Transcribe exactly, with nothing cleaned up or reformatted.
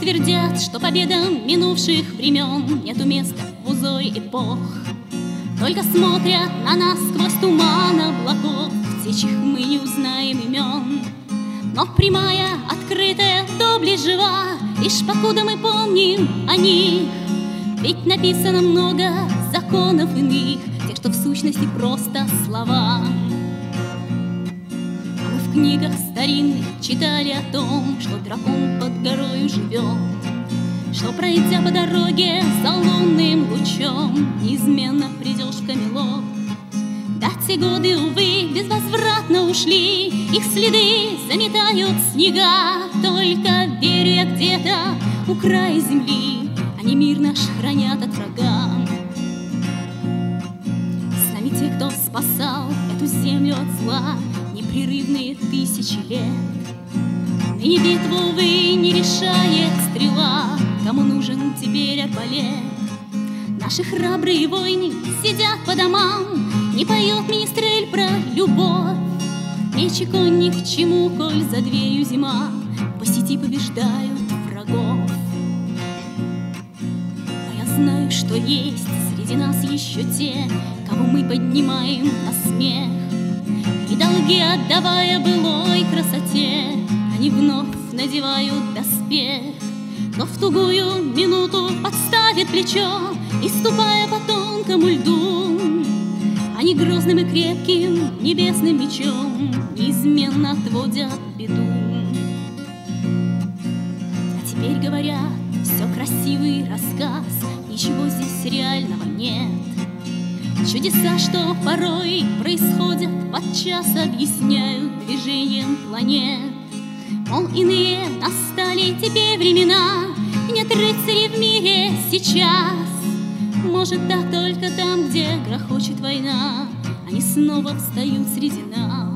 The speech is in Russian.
твердят, что победам минувших времен нету места в узоре эпох. Только смотрят на нас сквозь туман облаков, те, чьих мы не узнаем имен. Но прямая, открытая, доблесть жива, лишь покуда мы помним о них. Ведь написано много законов иных, тех, что в сущности просто слова. А мы в книгах старинных читали о том, что дракон под горою живет, что, пройдя по дороге за лунным лучом, неизменно придешь в Камелот. Да, те годы, увы, безвозвратно ушли, их следы заметают снега. Только верю я где-то у края земли, они мир наш хранят от врага. С нами те, кто спасал эту землю от зла непрерывные тысячи лет. Ныне битву, увы, не решает стрела, кому нужен теперь арбалет. Наши храбрые воины сидят по домам, не поет министрель про любовь. Меч и конь ни к чему, коль за дверью зима, по сети побеждают врагов. Но я знаю, что есть среди нас еще те, кого мы поднимаем на смех. И долги отдавая былой красоте, они вновь надевают доспех. Но в тугую минуту подставят плечо, и, ступая по тонкому льду, они грозным и крепким небесным мечом неизменно отводят беду. А теперь говорят, все красивый рассказ, ничего здесь реального нет. Чудеса, что порой происходят, подчас объясняют движением планет. Мол, иные настали теперь времена, нет рыцарей в мире сейчас. Может, так только там, где грохочет война, они снова встают среди нас.